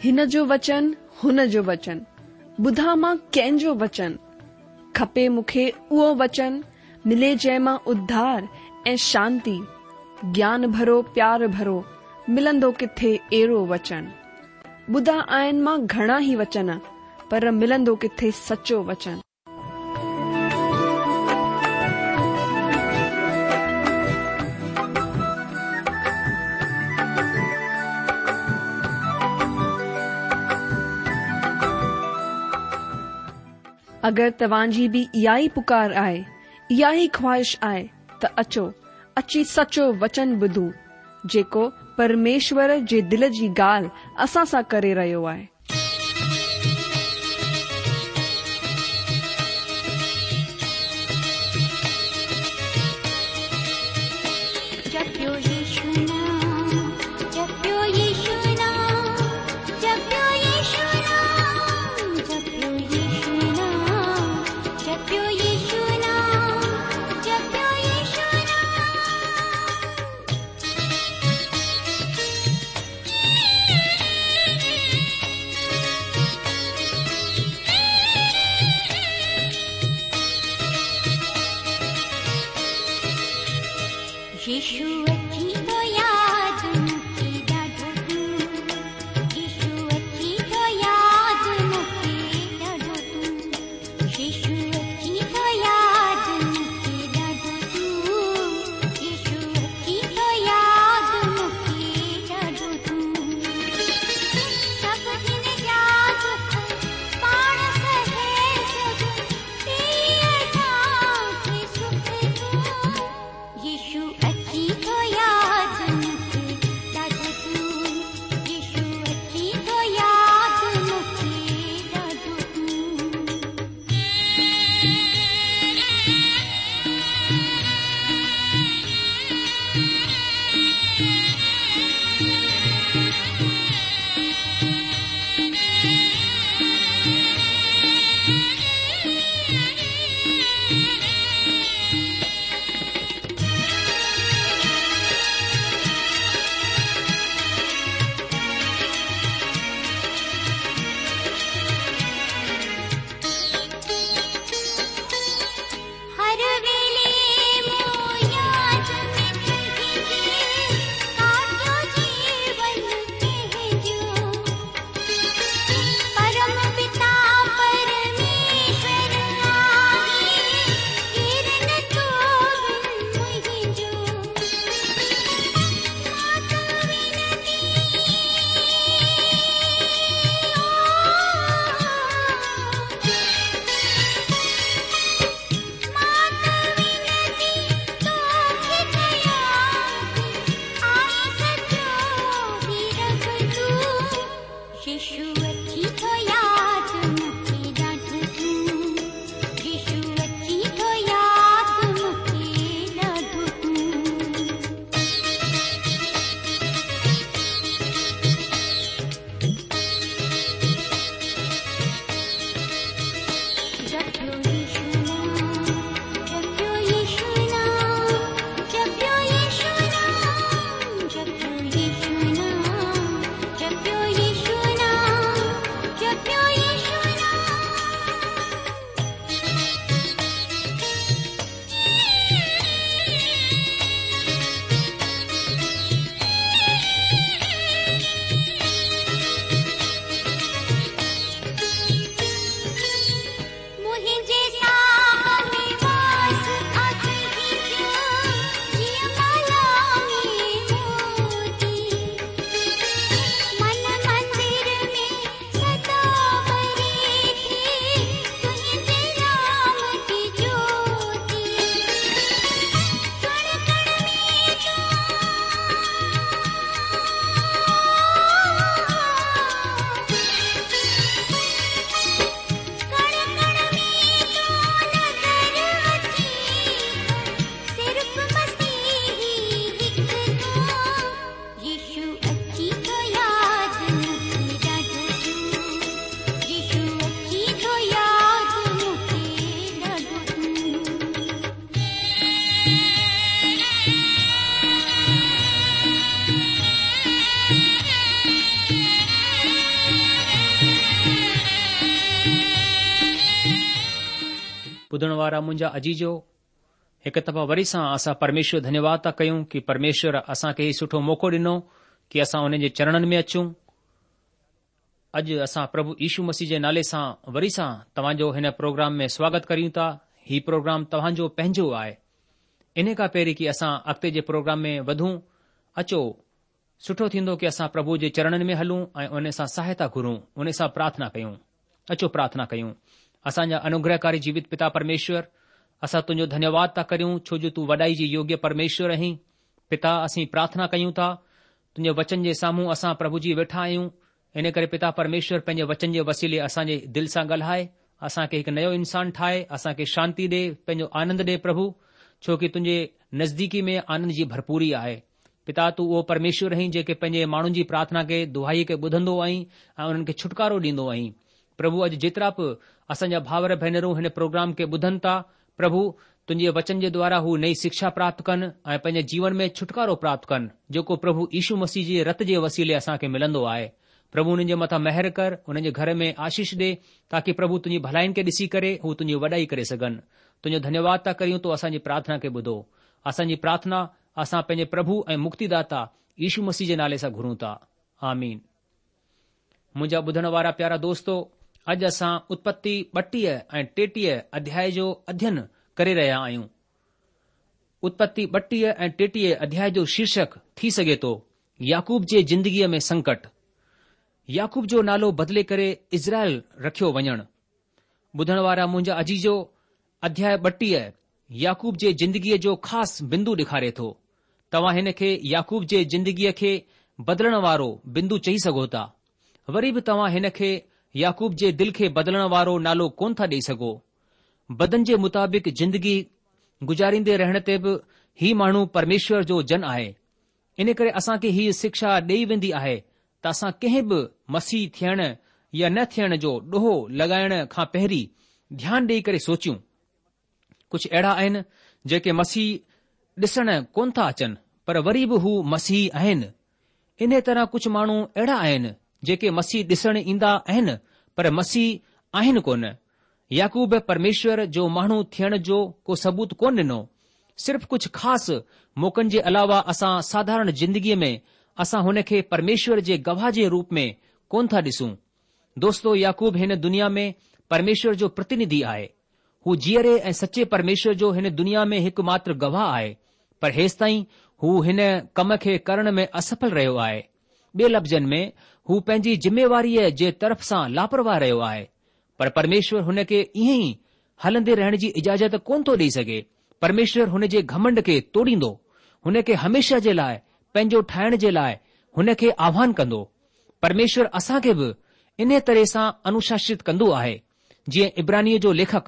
हिन जो वचन हुन जो वचन, ॿुधा मां कंहिंजो वचन, खपे मूंखे उहो वचन, मिले जंहिंमां उद्धार ऐं शांती, ज्ञान भरो प्यार भरो, मिलंदो किथे अहिड़ो वचन। ॿुधा आहिनि मां घणा ई वचन, पर मिलंदो किथे सचो वचन। अगरि तव्हांजी बि इहा ई पुकार आहे, इहा ई ख्वाहिश आहे, त अचो, अची सचो वचन ॿुधूं, जेको परमेश्वर जे दिल जी ॻाल्हि असां सां करे रहियो आहे। ॿुधण वारा मुंहिंजा अजीजो, हिकु दफ़ा वरी सां असां परमेश्वर धन्यवाद था कयूं कि परमेश्वर असांखे हीउ सुठो मौक़ो ॾिनो कि असां उन जे चरणनि में अचूं। अॼु असां प्रभु यीशू मसीह जे नाले सां वरी सां तव्हांजो हिन प्रोग्राम में स्वागत करियूं था। हीउ प्रोग्राम तव्हांजो पंहिंजो आहे। इन खां पहिरीं कि असां अॻिते जे प्रोग्राम में वधूं, अचो सुठो थींदो कि असां प्रभु जे चरणनि में हलूं ऐं उन सां सहायता घुरूं, उन सां प्रार्थना कयूं। अचो प्रार्थना कयूं। असांजा अनुग्रहकारी जीवित पिता परमेश्वर, असां तुंहिंजो धन्यवाद था करियूं छो जो तूं वॾाई जी योग्य परमेश्वर आहीं। पिता, असीं प्रार्थना कयूं था तुंहिंजे वचन जे साम्हूं असां प्रभु जी वेठा आहियूं। इन करे पिता परमेश्वर पंहिंजे वचन जे वसीले असांजे दिलि सां ॻाल्हाए, असांखे हिकु नयो इंसान ठाहे, असांखे शांती ॾे, पंहिंजो आनंद ॾे प्रभु, छो कि तुंहिंजे नज़दीकी में आनंद जी भरपूरी आहे। पिता, तू उहो परमेश्वर आहीं जेके पंहिंजे माण्हुनि जी प्रार्थना खे, दुहाई खे ॿुधंदो आहीं ऐं उन्हनि खे छुटकारो ॾींदो आहीं। प्रभु, अॼु जेतिरा बि असांजा भाउर भेनरूं हिन प्रोग्राम खे ॿुधनि था, प्रभु तुंहिंजे वचन जे द्वारा हू नई शिक्षा प्राप्त कनि ऐं पंहिंजे जीवन में छुटकारो प्राप्त कनि, जेको प्रभु यीशू मसीह जे रत जे वसीले असांखे मिलंदो आहे। प्रभु, उन्हनि जे मथां महिर कर, उन्हनि जे घर में आशीष ॾे, ताकि प्रभु तुंहिंजी भलाइनि खे ॾिसी करे हू तुंहिंजी वॾाई करे सघनि। तुंहिंजो धन्यवाद था करियूं तो असांजी प्रार्थना खे ॿुधो। असांजी प्रार्थना असां पंहिंजे प्रभु ऐं मुक्तिदाता यीशू मसीह जे नाले सां घुरूं था। आमीन। मुंहिंजा ॿुधण वारा प्यारा दोस्तो, अॼु असां उत्पत्ति 32 ऐं 33 अध्याय जो अध्ययन करे रहिया आहियूं। उत्पत्ति 32 ऐं 33 अध्याय जो शीर्षक थी सघे थो याकूब जे जिंदगीअ में संकट। याकूब जो नालो बदिले करे इज़राइल रखियो वञणु। ॿुधण वारा मुंहिंजा अजीजो, अध्याय 32 याकूब जे जिंदगीअ जो ख़ासि बिंदु ॾेखारे थो। तव्हां हिन खे याकूब जे जिंदगीअ खे बदिलण वारो बिंदु चई सघो था। वरी बि तव्हां हिन खे याकूब जे दिल खे बदिलण वारो नालो कोन था ॾेई सघो। बदन जे मुताबिक़ जिंदगी गुज़ारींदे रहण ते बि ही माण्हू परमेश्वर जो जन आहे। इन करे असांखे हीअ शिक्षा ॾेई वेंदी आहे त असां कंहिं बि मसीह थियण या न थियण जो ॾोहो लॻाइण खां पहिरीं ध्यानु ॾेई करे सोचियूं। कुझु अहिड़ा आहिनि जेके मसीह ॾिसण कोन था अचनि, पर वरी बि हू मसीह आहिनि। इन तरह कुझु माण्हू अहिड़ा आहिनि जेके मसीह ॾिसण ईंदा आहिनि, पर मसीह आहिनि कोन। याकूब परमेश्वर जो माण्हू थियण जो को सबूत कोन ॾिनो। सिर्फ़ कुझु ख़ासि मौक़नि जे अलावा असां साधारण जिंदगीअ में असां हुन खे परमेश्वर जे गवाह जे रूप में कोन था ॾिसूं। दोस्तो, याकूब हिन दुनिया में परमेश्वर जो प्रतिनिधि आहे। हू जीअरे ऐं सचे परमेश्वर जो हिन दुनिया में हिकु मात्र गवाह आहे, पर हेसि ताईं हू हिन कम खे करण में असफल रहियो आहे। ॿिए लफ़्ज़नि में, हू पंहिंजी जिम्मेवारीअ जे तरफ़ सां लापरवाह रहियो आहे। पर परमेश्वर हुन खे ईअं ई हलंदे रहण जी इजाज़त कोन थो ॾेई सघे। परमेश्वर हुन जे घमंड खे तोड़ींदो, हुन खे हमेशा जे लाइ पंहिंजो ठाहिण जे लाइ हुन खे आह्वान कंदो। परमेश्वर असांखे बि इन तरह सां अनुशासित कंदो आहे, जीअं इब्रानीअ जो लेखक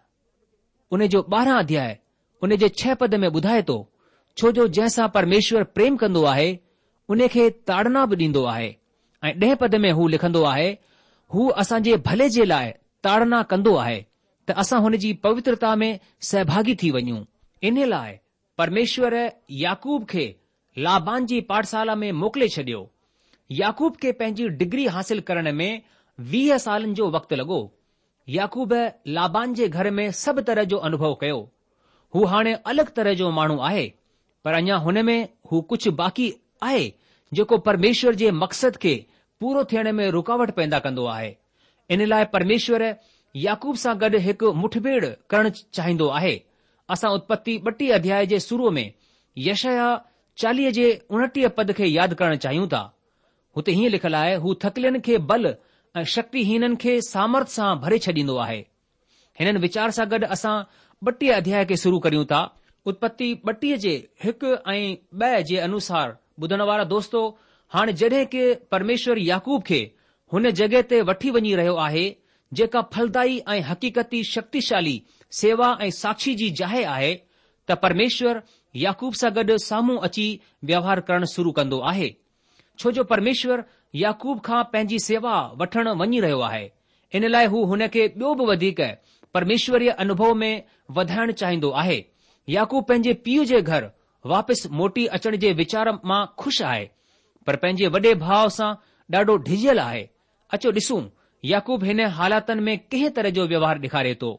उन जो 12 अध्याय उन जे 6 पद में ॿुधाए थो, छो जो जंहिंसां परमेश्वर प्रेम कंदो आहे उन खे ताड़ना बि ॾींदो आहे। ऐं 10 पद में हू लिखंदो आहे, हू असांजे भले जे लाइ ताड़ना कंदो आहे त असां हुन जी पवित्रता में सहभागी थी वञूं। इन लाइ परमेश्वर याकूब खे लाबान जी पाठशाला में मोकिले छॾियो। याकूब खे पंहिंजी डिग्री हासिल करण में 20 सालनि जो वक़्तु लॻो। याकूब लाबान जे घर में सभु तरह जो अनुभव कयो। हू हाणे अलॻि तरह जो माण्हू आहे, पर अञा हुन में हू कुझु बाक़ी आहे जेको परमेश्वर जे मक़सद खे पूरो थियण में रुकावट पैदा कंदो आहे। इन लाइ परमेश्वर याकूब सां गॾु हिकु मुठभेड़ करणु चाहींदो आहे। असां उत्पत्ति 32 अध्याय जे शुरू में यशायाह 40 जे 29 पद खे यादि करणु चाहियूं था। हुते हीअं लिखियलु आहे, हू थकिलियनि खे बल ऐं शक्तिहीननि खे सामर्थ सां भरे छॾींदो आहे। हिननि वीचार सां गॾु असां 32 अध्याय खे शुरू करियूं था। उत्पत्ति 32 जे 1 ऐं 2 जे अनुसार ॿुधण वारा दोस्तो, हाणे जॾहिं कि परमेश्वर याकूब खे हुन जॻहि ते वठी वञी रहियो आहे जेका फलदाई ऐं हक़ीक़ती शक्तिशाली सेवा ऐं साक्षी जी जाइ आहे, त परमेश्वर याकूब सां गॾु साम्हूं अची व्यवहार करणु शुरू कंदो आहे। छो जो परमेश्वर याकूब खां पंहिंजी सेवा वठण वञी रहियो आहे। इन लाइ हू हुन खे ॿियो बि वधीक परमेश्वरीय अनुभव में वधाइण चाहींदो आहे। याकूब पंहिंजे पीउ जे घर वापसि मोटी अचण जे वीचार मां खु़शि आहे, पर पंहिंजे वॾे भाउ सां ॾाढो ढिझियल आहे। अचो ॾिसूं याकूब हिन हालातनि में कंहिं तरह जो व्यवहार ॾेखारे थो।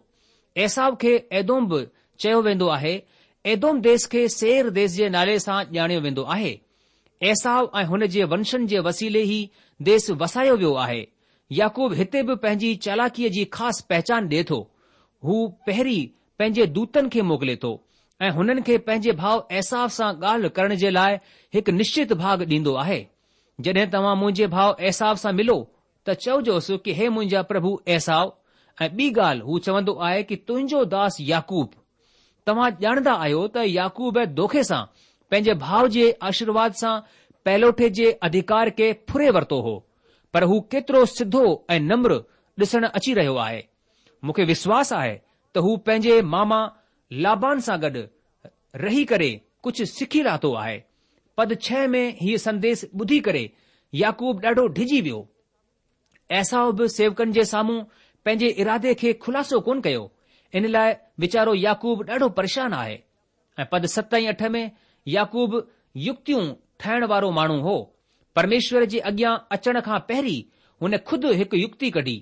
एसाव खे एदोम बि चयो वेंदो आहे। एदोम देश खे सेर देश जे नाले सां ॼाणियो वेंदो आहे। एसाव ऐं हुन जे वंशनि जे वसीले ई देश वसायो वियो आहे। याकूब हिते बि पंहिंजी चालाकीअ जी ख़ासि पहचान ॾिए थो। हू पहिरीं पंहिंजे दूतनि खे मोकिले थो ऐं हुननि खे पंहिंजे भाउ एसाव सां ॻाल्हि करण जे लाइ हिकु निश्चित भाग ॾींदो आहे। जॾहिं तव्हां मुंहिंजे भाउ एसाव सां मिलो त चओजोसि कि हे मुंहिंजा प्रभु एसाव। ऐं ॿी ॻाल्हि हू चवंदो आहे कि तुंहिंजो दास याकूब। तव्हां ॼाणंदा आहियो त याकूब दोखे सां पंहिंजे भाउ जे आशीर्वाद सां पैलोठे जे अधिकार खे फुरे वरितो हो, पर हू केतिरो सिधो ऐं नम्र ॾिसण अची रहियो आहे। मूंखे विश्वास आहे त हू पंहिंजे मामा लाबान सां गॾु रही करे कुझु सिखी रहियो आहे। पद 6 में हीउ संदेश ॿुधी करे याकूब ॾाढो डिॼी वियो। एसाव बि सेवकनि जे साम्हूं पंहिंजे इरादे खे खुलासो कोन कयो। इन लाइ वीचारो याकूब ॾाढो परेशान आहे। ऐं पद 7 ऐं 8 में याकूब युक्तियूं ठाहिण वारो माण्हू हो। परमेश्वर जे अॻियां अचण खां पहिरीं हुन खुदि हिकु युक्ति कढी।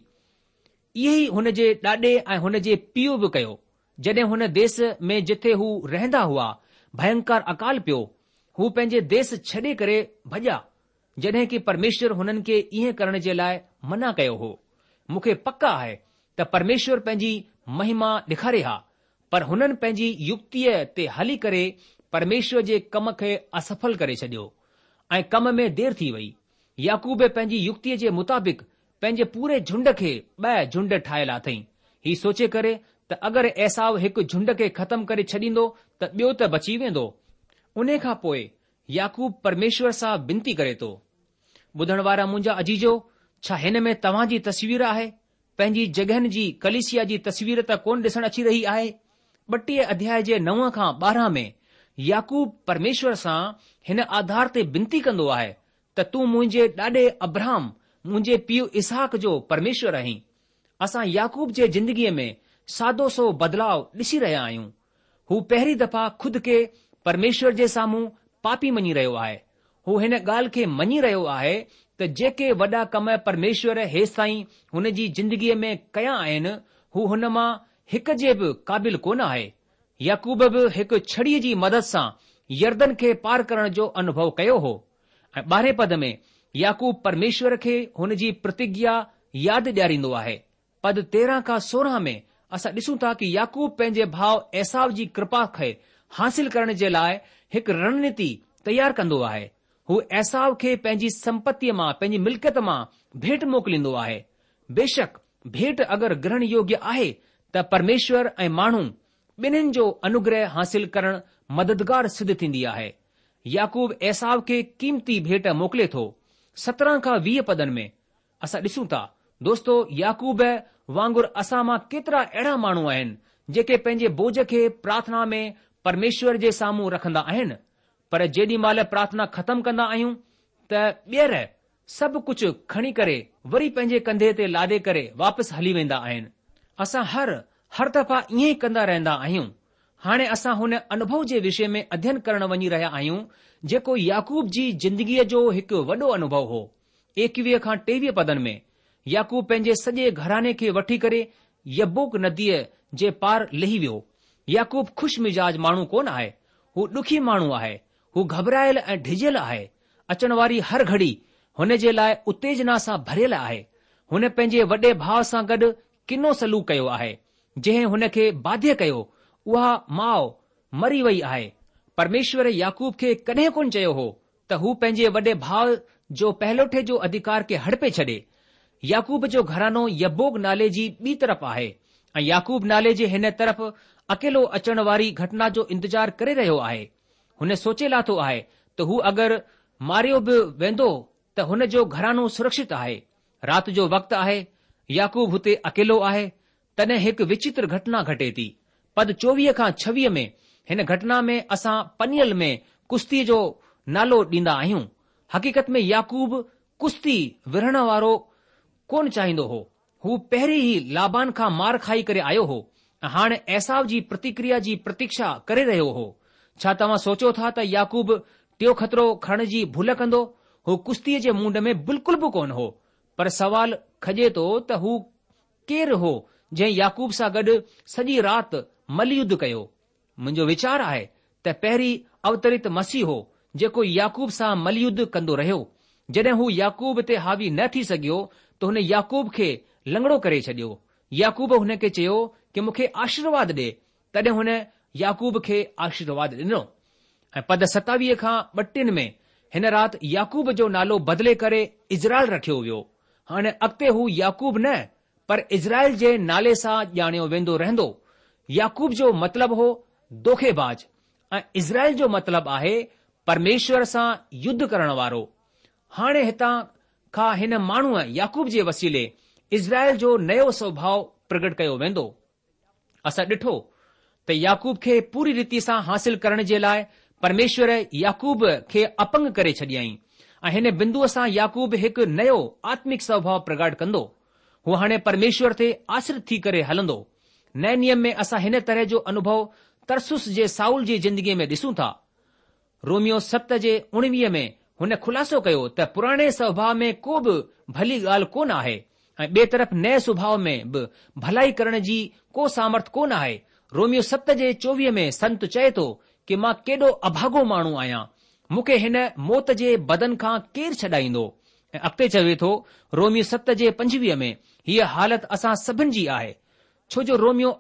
इहे ई हुन जे ॾाॾे ऐं हुन जे पीउ बि कयो। जॾहिं हुन देश में जिथे हू रहंदा हुआ भयंकर अकाल पियो, हू पंहिंजे देश छॾे करे भॼा, जॾहिं कि परमेश्वर हुननि खे ईअं करण जे लाइ मना कयो हो। मूंखे पक आहे त परमेश्वर पंहिंजी महिमा ॾेखारे हा, पर हुननि पंहिंजी युक्तिअ ते हली करे परमेश्वर जे कम खे असफल करे छॾियो ऐं कम में देर थी वई। याकूब पंहिंजी युक्तिअ जे मुताबिक़ पंहिंजे पूरे झुंड खे 2 झुंड ठाहियल अथई, ही सोचे करे त अगरि एसाव हिकु झुंड खे ख़तमु करे छॾींदो त ॿियो त बची वेंदो। उन खां पोइ याकूब परमेश्वर सां विनती करे थो, ॿुधण वारा मुंहिंजा अजीजो, छा हिन में तव्हां जी तस्वीर आहे? पंहिंजी जॻहियुनि जी कलीसिया जी तस्वीर त कोन ॾिसण अची रही आहे। 32 अध्याय जे 9 खां 12 में याकूब परमेश्वर सां हिन आधार ते विनती कंदो आहे त तूं मुंहिंजे ॾाॾे अब्राहम, मुंहिंजे पीउ इसहाक जो परमेश्वर आहीं। असां याकूब जे ज़िंदगीअ में सादो सो बदलाव ॾिसी रहिया आहियूं। हू पहिरीं दफ़ा खुद खे परमेश्वर जे साम्हूं पापी मञी रहियो आहे। हू हिन ॻाल्हि खे मञी रहियो आहे त जेके वॾा कम परमेश्वर हेसि ताईं हुन जी ज़िंदगीअ में कया आहिनि, हू हुन मां हिक जे बि क़ाबिल कोन आहे। याकूब बि हिकु छड़ीअ जी मदद सां यर्दन खे पार करण जो अनुभव कयो हो। ऐं 12 पद में याकूब परमेश्वर खे हुन जी प्रतिज्ञा यादि ॾियारींदो आहे। पद 13 खां 16 में असां ॾिसूं था कि याकूब पंहिंजे भाउ एसाव जी कृपा खे हासिल करण जे लाइ हिकु रणनीति तयार कंदो आहे। हू एसाव खे पंहिंजी संपत्तीअ मां, पंहिंजी मिल्कियत मां भेंट मोकिलींदो आहे। बेशक भेंट अगरि ग्रहण योग्य आहे त परमेश्वर ऐं माण्हू ॿिन्हिनि जो अनुग्रह हासिल करण मददगार सिद्ध थींदी आहे। याकूब एसाव खे कीमती भेंट मोकिले थो। 17 खां 20 पदनि में असां ॾिसूं था, दोस्तो, याकूब वांगुरु असां मां केतिरा अहिड़ा माण्हू आहिनि जेके पंहिंजे बोझ खे प्रार्थना में परमेश्वर जे साम्हूं रखंदा आहिनि, पर जेॾी महिल प्रार्थना ख़तमु कंदा आहियूं त ॿीहर सभु कुझु खणी करे वरी पंहिंजे कंधे ते लादे करे वापसि हली वेंदा आहिनि। असां हर दफ़ा ईअं ई कंदा रहंदा आहियूं। हाणे असां हुन अनुभव जे विषय में अध्ययन करण वञी रहिया आहियूं जेको याकूब जी ज़िंदगीअ जो हिकु वॾो अनुभव हो। 21 खां 23 पदनि में याकूब पंहिंजे सॼे घराने खे वठी करे यब्बोक नदीअ जे पार लही वियो। याकूब ख़ुशि मिजाज माण्हू कोन आहे, हू ॾुखी माण्हू आहे। हू घबरायल ऐं डिॼियल आहे। अचण वारी हर घड़ी हुन जे लाइ उत्तेजना सां भरियल आहे। हुन पंहिंजे वॾे भाउ सां गॾु किनो सलूक कयो आहे। जंहिं हुन खे बाध्य कयो, उहा माउ मरी वई आहे। परमेश्वर याकूब खे कॾहिं कोन चयो हो त हू पंहिंजे वॾे भाउ जो पहलोठे जो अधिकार खे हड़पे छॾे। याकूब जो घरानो यब्बोक नाले जी ॿी तरफ़ आहे ऐं याकूब नाले जे हिन तरफ़ अकेलो अचण वारी घटना जो इंतजार करे रहियो आहे। हुन सोचे लाथो आहे त हू अगरि मारियो बि वेंदो त हुन जो घरानो सुरक्षित आहे। राति जो वक़्तु आहे, याकूब हुते अकेलो आहे। तॾहिं हिकु विचित्र घटना घटे थी। पद 24 खां 26 में हिन घटना में असां पनियल में कुश्ती जो नालो ॾींदा आहियूं। हक़ीक़त में याकूब कुश्ती विढ़ण वारो कोन चाहींदो हो। हू पहिरीं ई लाबान खां मार खाई करे आयो हो ऐं हाणे एसाव जी प्रतिक्रिया जी प्रतीक्षा करे रहियो हो। छा तव्हां सोचो था त याकूब टियों ख़तरो खणण जी भुल कंदो? हू कुश्तीअ जे मूंड में बिल्कुल बि कोन हो। पर सवाल खॼे थो त हू केरु हो जंहिं याकूब सां गॾु सॼी राति मलयुद्ध कयो। मुंहिंजो वीचार आहे त पहिरीं अवतरित मसीह हो जेको याकूब सां मलयुद्ध कंदो रहियो। जॾहिं हू याकूब ते हावी न थी सघियो त हुन याकूब खे लंगड़ो करे छडि॒यो। याकूब हुन खे चयो कि मूंखे आशीर्वाद ॾे। तॾहिं हुन याकूब खे आशीर्वाद ॾिनो। ऐं पद 27 खां 32 में हिन राति याकूब जो नालो बदिले करे इज़राइल रखियो वियो। हाणे अॻिते हू याकूब न पर इज़राइल जे नाले सां ॼाणियो वेंदो रहंदो। याकूब जो मतिलबु हो दोखेबाज ऐं इज़राइल जो मतिलबु आहे परमेश्वर सां युद्ध करण वारो। हाणे हितां खां हिन माण्हूअ याकूब जे वसीले इज़राइल जो नयो स्वभाव प्रगट कयो वेंदो। असां ॾिठो त याकूब खे पूरी रीति सां हासिल करण जे लाइ परमेश्वर याकूब खे अपंग करे छॾियईं ऐं हिन बिंदुअ सां याकूब हिकु नयो आत्मिक स्वभाव प्रगट कंदो। हू हाणे परमेश्वर ते आश्रित थी करे हलंदो। नए नियम में असां हिन तरह जो अनुभव तरसुस जे साउल जी ज़िंदगीअ में ॾिसूं था। रोमियो 7:19 में हुन खुलासो कयो त पुराणे स्वभाव में को बि भली ॻाल्हि कोन आहे ऐं ॿिए तरफ़ नए स्वभाव में बि भलाई करण जी को सामर्थ कोन आहे। रोमियो 7:24 में संत चए थो कि मां केॾो अभागो माण्हू आहियां, मूंखे हिन मौत जे बदन खां केरु छॾाईंदो। ऐं अॻिते चवे थो रोमियो 7:25 में हीअ हालत असां सभिनि जी आहे, छो जो रोमियो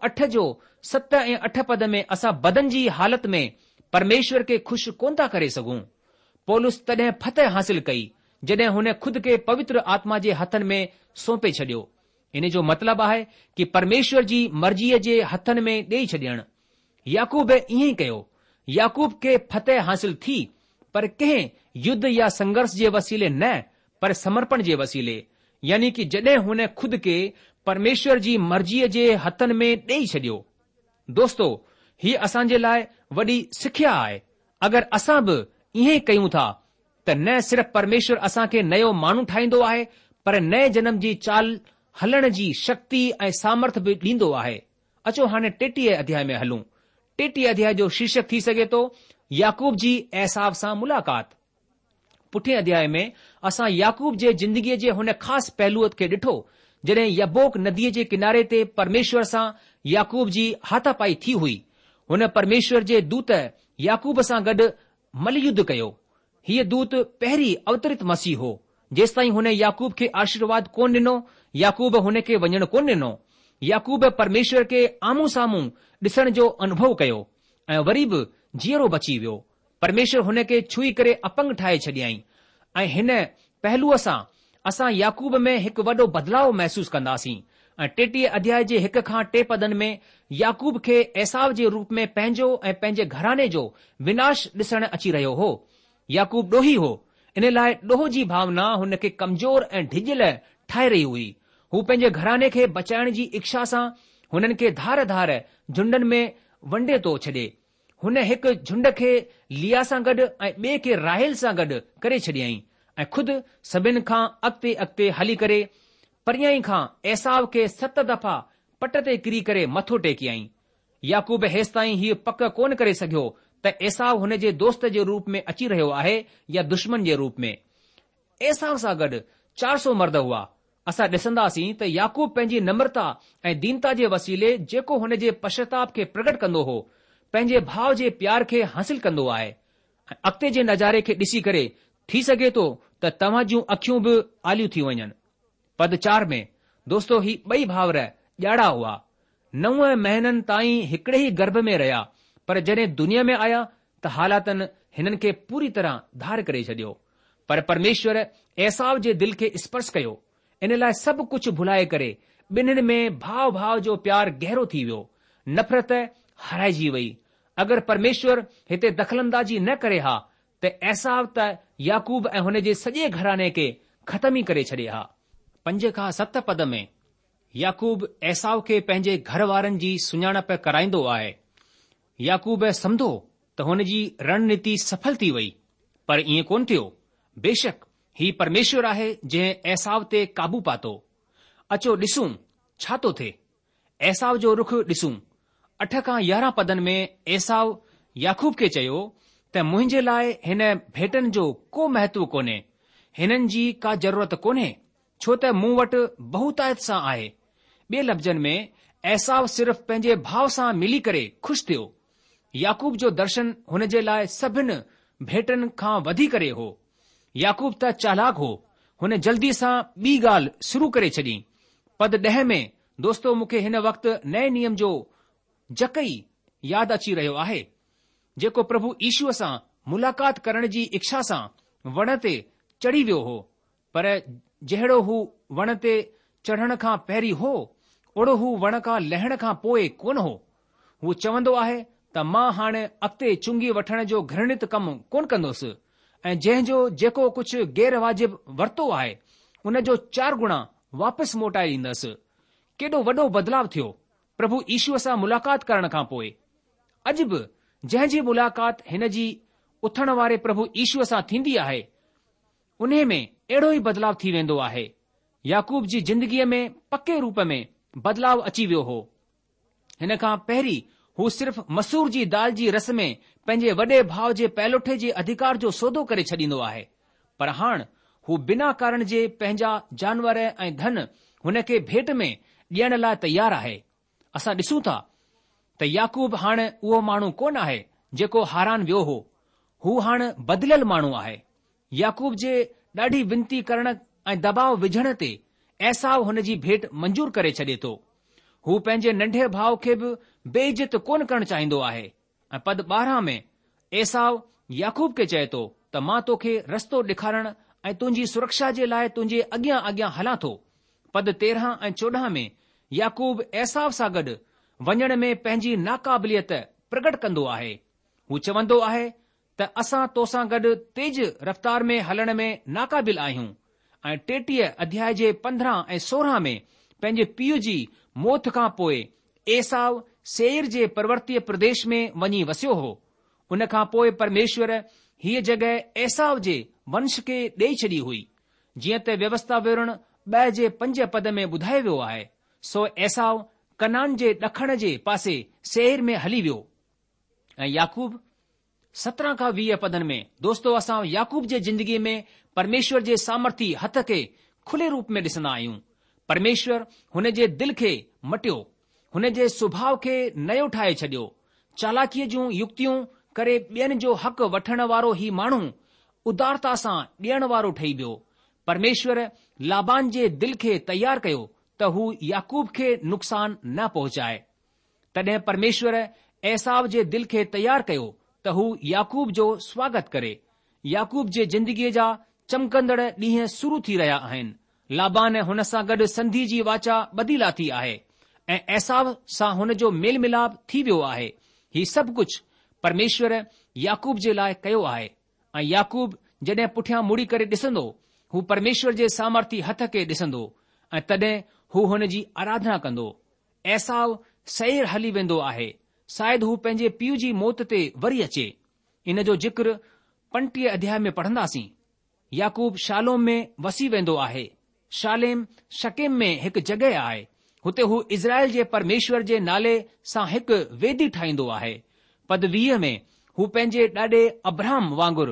8:7 ऐं 8 पद में असां बदन जी हालत में परमेश्वर खे खु़शि कोन था करे सघूं। पौलुस तॾहिं फतह हासिल कई जॾहिं हुन खुद खे पवित्र आत्मा जे हथनि में सौंपे छडि॒यो। इन जो मतिलबु आहे कि परमेश्वर जी मर्ज़ीअ जे हथनि में ॾेई छॾियणु। याकूब ईअं ई कयो। याकूब खे फतह हासिल थी पर कंहिं युद्ध या संघर्ष जे वसीले न पर समर्पण जे वसीले, यानी कि जॾहिं हुन खुद खे परमेश्वर जी मर्ज़ीअ जे हथनि में ॾेई छडि॒यो। दोस्तो, हीअ असां जे लाइ वॾी सिख्या आहे। अगरि असां बि ईअं ई कयूं था त न सिर्फ़ परमेश्वर असां खे नयो माण्हू ठाहींदो आहे पर नए जनम जी चाल हलण जी शक्ति ऐं सामर्थ बि ॾींदो आहे। अचो हाणे 33 अध्याय में हलूं। 33 अध्याय जो शीर्षक थी सघे थो याकूब जी एसाव सां मुलाक़ात। पुठे अध्याय में असां याकूब जे ज़िंदगीअ जे हुन ख़ासि पहलूअ खे ॾिठो जॾहिं यबोक नदीअ जे किनारे ते परमेश्वर सां याकूब जी हाथापाई थी हुई। हुन परमेश्वर जे दूत याकूब सां गॾु मलयुद्ध कयो। हीअ दूत पहिरीं अवतरित मसीह हो। जेसिताईं हुन याकूब खे आशीर्वाद कोन ॾिनो, याकूब हुन खे वञणु कोन ॾिनो। याकूब परमेश्वर खे आम्हूं साम्हूं ॾिसण जो अनुभव कयो ऐं वरी बि जीअरो बची वियो। परमेश्वर हुन खे छुई करे अपंग ठाहे छॾियईं ऐं हिन पहलूअ सां असां याकूब में हिकु वॾो बदिलाव महसूस कंदासीं। ऐं 33 अध्याय जे 1 खां 3 पदनि में याकूब खे एसाव जे रूप में पंहिंजो ऐं पंहिंजे घराने जो विनाश ॾिसण अची रहियो हो। याकूब ॾोही हो, इन लाइ ॾोह जी भावना हुन खे कमज़ोर ऐं ढिॼियल ठाहे रही हुई। हू पंहिंजे घराने खे बचाइण जी इच्छा सां हुननि खे धार धार झुंडनि में वंडे थो छॾे। हुन हिकु झुंड खे लिया सां गॾु ऐं ॿिए खे राहेल सां गॾु करे छॾियईं ऐं खुद सभिनि खां अॻिते अॻिते हली करे परियां खां एसाव खे 7 दफ़ा पट ते किरी करे मथो टेकियईं। याकूब हेसि ताईं हीउ पक कोन करे सघियो त एसाव हुन जे दोस्त जे रूप में अची रहियो आहे या दुश्मन जे रूप में। एसाव सां गॾु 400 मर्द हुआ। असां ॾिसंदासीं त याकूब पंहिंजी नम्रता ऐं दीनता जे वसीले जेको हुन जे पश्चाताप खे प्रगट कंदो हो, पंहिंजे भाउ जे प्यार खे हासिल कंदो आहे। अॻिते जे नज़ारे खे ॾिसी करे थी सघे थो त तव्हां जूं अखियूं बि आलियूं थी वञनि। पद 4 में दोस्तो ही ॿई भाउर ॼाड़ा हुआ। 9 महीननि ताईं हिकिड़े ई गर्भ में रहिया, पर जॾहिं दुनिया में आया त हालातनि हिननि खे पूरी तरह धार करे छॾियो। पर परमेश्वर एसाव जे दिल खे स्पर्श कयो। इन लाइ सभु कुझु भुलाए करे ॿिन्हिनि में भाउ भाउ जो प्यार गहरो थी वियो। नफ़रत हाराइजी वई। अगरि परमेश्वर हिते दख़लंदाजी न करे हा त एसाव त याकूब ऐं हुन जे सॼे घराने खे ख़तम ई करे छॾे हा। 5 खां 7 पद में याकूब एसाव खे पंहिंजे घर वारनि जी सुञाणप कराईंदो आहे। याकूब सम्झो त हुन जी रणनीति सफल थी वई, पर ईअं कोन थियो। बेशक ही परमेश्वर आहे जंहिं एसाव ते काबू पातो। अचो ॾिसूं छा थो थिए। एसाव जो रुख ॾिसूं। 8 खां 11 पदनि में एसाव याकूब खे चयो त मुंहिंजे लाइ हिन भेटनि जो को महत्व कोन्हे, हिननि जी का ज़रूरत कोन्हे, छो त मूं वटि बहुतायत सां आहे। ॿिए लफ़्ज़नि में एसाव सिर्फ़ पंहिंजे भाउ सां मिली करे खु़शि थियो। याकूब जो दर्शन हुन जे लाइ सभिनि भेटनि खां वधी करे हो। याकूब त चालाक हो। हुन जल्दी सां ॿी ॻाल्हि शुरू करे छॾी। पद 10 में दोस्तो मूंखे हिन वक़्तु नए नियम जो जकई यादि अची रहियो आहे, जेको प्रभु ईशूअ सां मुलाक़ात करण जी इच्छा सां वण ते चढ़ी वियो हो। पर जहिड़ो हू वण ते चढ़ण खां पहिरीं हो, ओड़ो हू वण खां लहण खां पोइ कोन हो। हू चवंदो आहे त मां हाणे अॻिते चुंगी वठण जो घृणित कमु कोन कंदुसि, ऐं जंहिंजो जेको कुझु गैर वाजिब वरितो आहे उन जो 4 गुणा वापसि मोटाए ॾींदसि। केॾो वॾो बदिलाव थियो प्रभु ईशूअ सां मुलाक़ात करण खां पोइ। अॼु बि जंहिंजी मुलाक़ात हिन जी उथण वारे प्रभु ईशूअ सां थींदी आहे, उन में अहिड़ो ई बदिलाव थी वेंदो आहे। याकूब जी जिंदगीअ में पके रूप में बदिलाव अची वियो हो। हिन खां पहिरीं हू सिर्फ़ मसूर जी दाल जी रस में पंहिंजे वॾे भाउ जे पैलोठे जे अधिकार जो सौदो करे छॾींदो आहे, पर हाणे हू बिना कारण जे पंहिंजा जानवर ऐं धन हुन खे भेट में ॾियण लाइ तयार आहे। असां ॾिसूं था त याकूब हाणे उहो माण्हू कोन आहे जेको हारान वियो हो। हू हाणे बदिलियल माण्हू आहे। याकूब जे ॾाढी विनती करण ऐं दबाव विझण ते एसाव हुन जी भेट मंजूर करे छॾे थो। हू पंहिंजे नंढे भाउ खे बि बेइज़त कोन करणु चाहींदो आहे। ऐं पद 12 में एसाव याकूब खे चए थो त मां तोखे रस्तो ॾेखारण ऐं तुंहिंजी सुरक्षा जे लाइ तुंहिंजे अॻियां अॻियां हलां थो। पद 13 ऐं 14 में याकूब एसाव सां गॾु वञण में पंहिंजी नाक़ाबिलियत प्रगट कंदो आहे। हू चवंदो आहे त असां तोसां गॾु तेज रफ़्तार में हलण में नाक़ाबिल आहियूं। ऐं 33 अध्याय जे 15 ऐं 16 में पंहिंजे पीउ जी मौत खां पोइ एसाव सेईर जे पर्वतीय प्रदेश में वञी वसियो हो। उन खां पोइ परमेश्वर हीअ जॻहि एसाव जे वंश खे ॾेई छॾी हुई, जीअं त व्यवस्था विवरण 2 जे 5 पद में ॿुधायो वियो आहे। सो एसाव कनान जे ॾखण जे पासे सेईर में हली वियो। ऐं याकूब 17 खां 20 पदनि में दोस्तो असां याकूब जे ज़िंदगीअ में परमेश्वर जे सामर्थी हथ खे खुले रूप में ॾिसंदा आहियूं। परमेश्वर हुन जे दिल खे मटियो, हुन जे सुभाउ खे नयो ठाहे छॾियो। चालाकीअ जूं युक्तियूं करे ॿियनि जो हक़ वठण वारो ही माण्हू उदारता सां ॾियण वारो ठही वियो। परमेश्वर लाबान जे दिल खे तयार कयो त हू याकूब खे नुक़सान न पहुचाए। तॾहिं परमेश्वर एसाव जे दिल खे तयार कयो त हू याकूब जो स्वागत करे। याकूब जे ज़िंदगीअ जा चमकंदड़ ॾींहं शुरू थी रहिया आहिनि। लाबान हुन सां गॾु संधि जी वाचा ॿधी लाथी आहे ऐं एसाव सां हुन जो मेल मिलाप थी वियो आहे। ही सभु कुझु परमेश्वर याकूब जे लाइ कयो आहे। ऐं याकूब जॾहिं पुठियां मुड़ी करे ॾिसंदो, हू परमेश्वर जे सामर्थी हथ खे ॾिसंदो ऐं तॾहिं हू हुन जी आराधना कंदो। एसाव सैर हली वेंदो आहे। शायदि हू पंहिंजे पीउ जी मौत ते वरी अचे। इन जो जिक्र 35 अध्याय में पढ़ंदासीं। याकूब शालोम में वसी वेंदो आहे। शालेम शकेम में हिकु जॻहि आहे। हुते हू इज़राइल जे परमेश्वर जे नाले सां हिकु वेदी ठाहींदो आहे। पद 20 में हू पंहिंजे ॾाॾे अब्राहम वांगुरु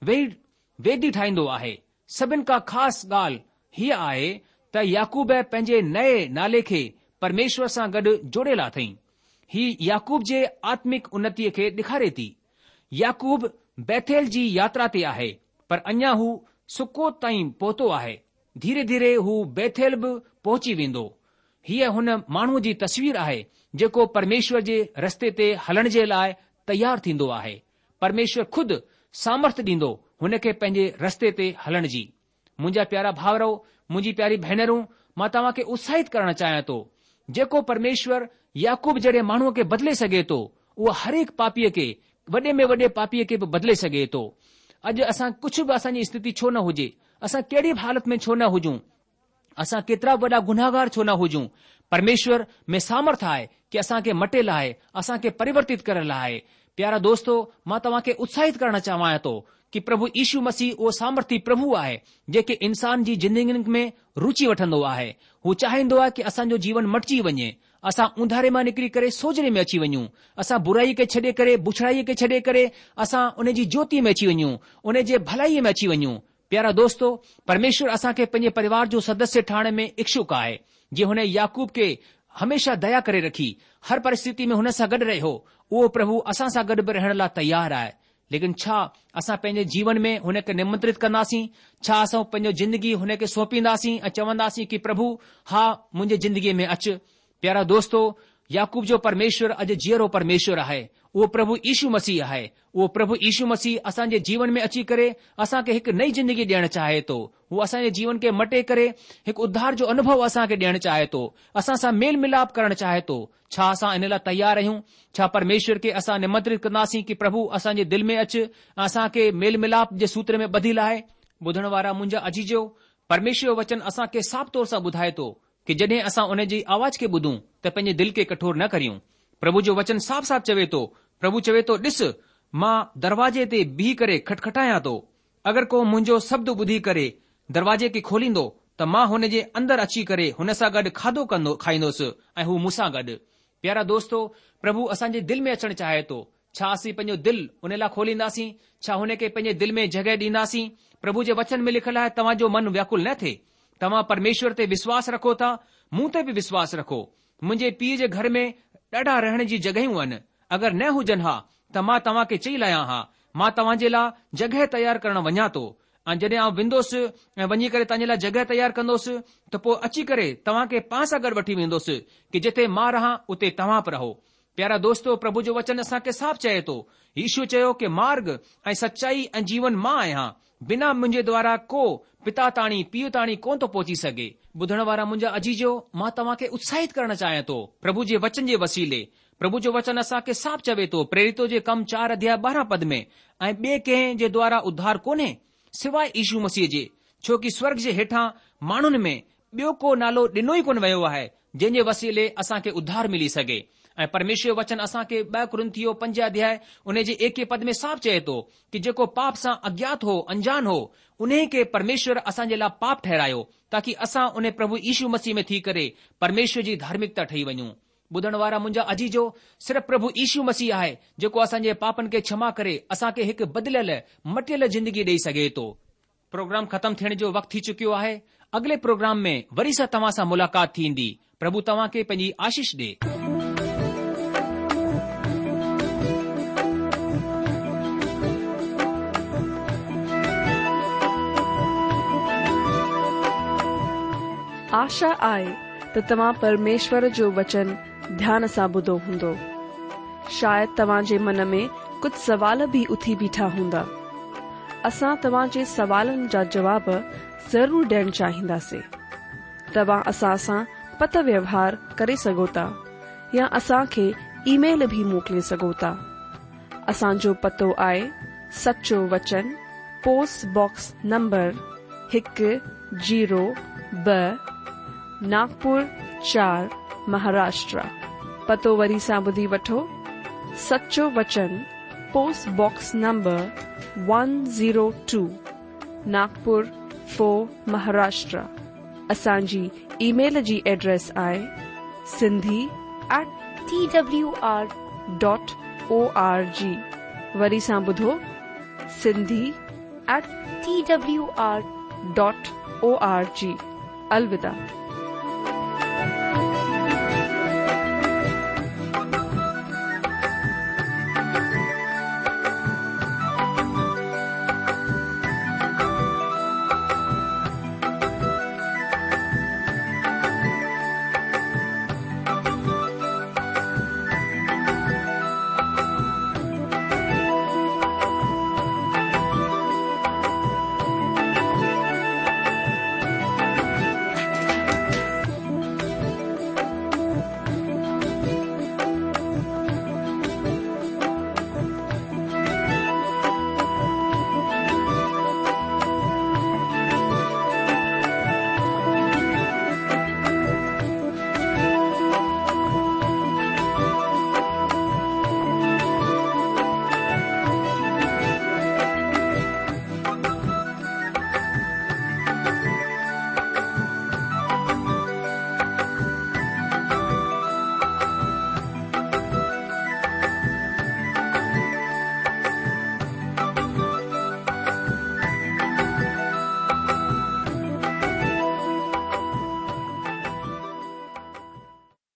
वेदी ठाहींदो आहे। सभिनि खां ख़ासि ॻाल्हि हीअ आहे त याकूब पंहिंजे नए नाले खे परमेश्वर सां गॾु जोड़े लाथई। ही याकूब जे आत्मिक उन्नतीअ खे ॾेखारे थी। याकूब बैथेल जी यात्रा ते आहे, पर अञा हू सुकोत ताईं पहुतो आहे। धीरे धीरे हू बैथेल बि पहुची वेंदो। हीअ हुन माण्हूअ जी तस्वीर आहे जेको परमेश्वर जे रस्ते ते हलण जे लाइ तयार थींदो आहे। परमेश्वर ख़ुदि सामर्थ ॾींदो हुन खे पंहिंजे रस्ते ते हलण जी। मुंहिंजा प्यारा भाउरो, मुंहिंजी प्यारी भेनरूं, मां तव्हां खे उत्साहित करणु चाहियां थो। जेको परमेश्वर याकूब जहिड़े माण्हूअ खे बदिले सघे थो, उहो हर हिकु पापीअ खे, वॾे में वॾे पापीअ खे बि बदिले सघे थो। अॼु असां कुझु बि असांजी स्थिति छो न हुजे, असां कहिड़ी बि हालत में छो न हुजूं, असां केतिरा वॾा गुनाहगार छो न हुजूं, परमेश्वर में सामर्थ आहे कि असांखे मटे लाहे, असांखे परिवर्तित करण लाइ। प्यारा दोस्तो, मां तव्हां खे उत्साहित करणु चाहियां थो कि प्रभु यीशु मसीह उहो सामर्थी प्रभु आहे जेके इंसान जी जिंदगी में रुचि वठंदो आहे। हू चाहींदो आहे कि असांजो जीवन मटिजी वञे, असां उंधारे मां निकिरी करे सोजरे में अची वञूं, असां बुराई खे छॾे करे, बुछड़ाईअ खे छॾे करे असां उन जी ज्योति में अची वञूं, उन जे भलाईअ में अची वञूं। प्यारा दोस्तो, परमेश्वर असांखे पंहिंजे परिवार जो सदस्य ठाहिण में इच्छुक आहे। जीअं हुन याकूब खे हमेशा दया करे रखी, हर परिस्थिति में हुन सां गॾु रहियो, उहो प्रभु असां सां गॾु बि रहण लाइ तयारु आहे। लेकिन छा असां पंहिंजे जीवन में हुन खे निमंत्रित कंदासीं? छा असां पंहिंजो जिंदगी हुन खे सौंपींदासीं ऐं चवंदासीं कि प्रभु हा मुंहिंजे जिंदगीअ में अच? प्यारा दोस्तो, याकूब जो परमेश्वर अॼु जीअरो परमेश्वर आहे। उहो प्रभु यीशू मसीह आहे। उहो प्रभु यीशू मसीह असांजे जीवन में अची करे असांखे हिकु नई जिंदगी ॾियणु चाहे थो। उहो असांजे जीवन खे मटे करे हिकु उद्धार जो अनुभव असांखे ॾियणु चाहे थो, असां सां मेल मिलाप करणु चाहे थो। छा असां इन लाइ तयारु आहियूं? छा परमेश्वर खे असां निमंत्रित कंदासीं कि प्रभु असांजे दिलि में अच, असांखे मेल मिलाप जे सूत्र में ॿधी लाहे? ॿुधण वारा मुंहिंजा अजीजो, परमेश्वर जो वचन असांखे साफ़ तौर सां ॿुधाए थो कि जॾहिं असां उन जी आवाज़ खे ॿुधूं त पंहिंजे दिलि खे कठोर न करियूं। प्रभु जो वचन साफ़ साफ़ चवे थो, प्रभु चवे थो, ॾिस मां दरवाजे ते बीह करे खटखटायां थो। अगरि को मुंहिंजो शब्द ॿुधी करे दरवाजे खे खोलींदो त मां हुन जे अंदरि अची करे हुन सां गॾु खाधो खाईंदुसि ऐं हू मूंसां गॾु। प्यारा दोस्तो, प्रभु असांजे दिलि में अचणु चाहे थो। छा असीं पंहिंजो दिलि उन लाइ खोलींदासीं? छा हुन खे पंहिंजे दिलि में जॻहि ॾींदासीं? प्रभु जे वचन में लिखियलु आहे, तव्हांजो मन व्याकुल न थिए। तव्हां परमेश्वर ते विश्वास रखो था, मूं ते बि विश्वास रखो। मुंहिंजे पीउ जे घर में ॾाढा रहण जी जॻहियूं आहिनि। अगरि न हुजनि हा त मां तव्हां खे चई लाहियां हा, मां तव्हां जे लाइ जॻहि तयारु करणु वञा थो। ऐं जॾहिं आउं वेंदुसि ऐं वञी करे तव्हांजे लाइ जॻहि तयारु कंदुसि त पोइ अची करे तव्हां खे पाण सां गॾु वठी वेंदुसि कि जिथे मां रहां उते तव्हां बि रहो। प्यारा दोस्तो, प्रभु जो वचन असांखे साफ़ चए थो। यीशू चयो कि मार्ग ऐं सचाई ऐं जीवन मां आहियां, बिना मुंहिंजे द्वारा को पिता ताणी पीउ ताणी कोन थो पहुची सघे। ॿुधण वारा मुंहिंजा अजीजो, मां तव्हां खे उत्साहित करणु चाहियां थो प्रभु जे वचन जे वसीले। प्रभु जो वचन असांखे साफ़ चवे थो प्रेरितो जे कम 4:12 में, ऐं ॿिए कंहिं जे द्वारा उद्धार कोन्हे सिवाय यीशू मसीह जे, छो कि स्वर्ग जे हेठां माण्हुनि में ॿियो को नालो ॾिनो ई कोन वियो आहे जंहिं जे वसीले असांखे उद्धार मिली सघे। ऐं परमेश्वर वचन असांखे 2 कुरिन्थियो 5 उन जे 1 पद में साफ़ चए थो कि जेको पाप सां अज्ञात हो, अनजान हो, उन खे परमेश्वर असांजे लाइ पाप ठहरायो ताकि असां उन प्रभु यीशू मसीह में थी करे परमेश्वर जी धार्मिकता ठही वञूं। ॿुधण वारा मुंहिंजा अजीजो, सिर्फ़ प्रभु यीशू मसीह आहे जेको असांजे पापनि खे क्षमा करे असांखे हिकु बदिलियल मटियल जिंदगी ॾेई सघे थो। प्रोग्राम ख़तमु थियण जो वक़्तु थी चुकियो आहे। अॻिले प्रोग्राम में वरी सां तव्हां सां मुलाक़ात थींदी। प्रभु तव्हां खे पंहिंजी आशीष ॾे। आशा आहे त तव्हां परमेश्वर जो वचन ध्यान सां ॿुधो हूंदो। शायदि तव्हां जे मन में कुझु सवाल बि उथी बीठा हूंदा। असां तव्हां जे सवालनि जा जवाब ज़रूर ॾियणु चाहींदासीं। तव्हां असां सां पत व्यवहार करे सघो था या असांखे ईमेल भी मोकिले सघो था। असांजो पतो आहे सचो वचन, post box number 102 Nagpur 4 Maharashtra. पतो वरी सां ॿुधी वठो। सचो वचन, post box number 102 Nagpur 4 Maharashtra. असांजी ईमेल जी एड्रेस आहे sindhi@twr.org। वरी सां ॿुधो, sindhi@twr.org। अलविदा।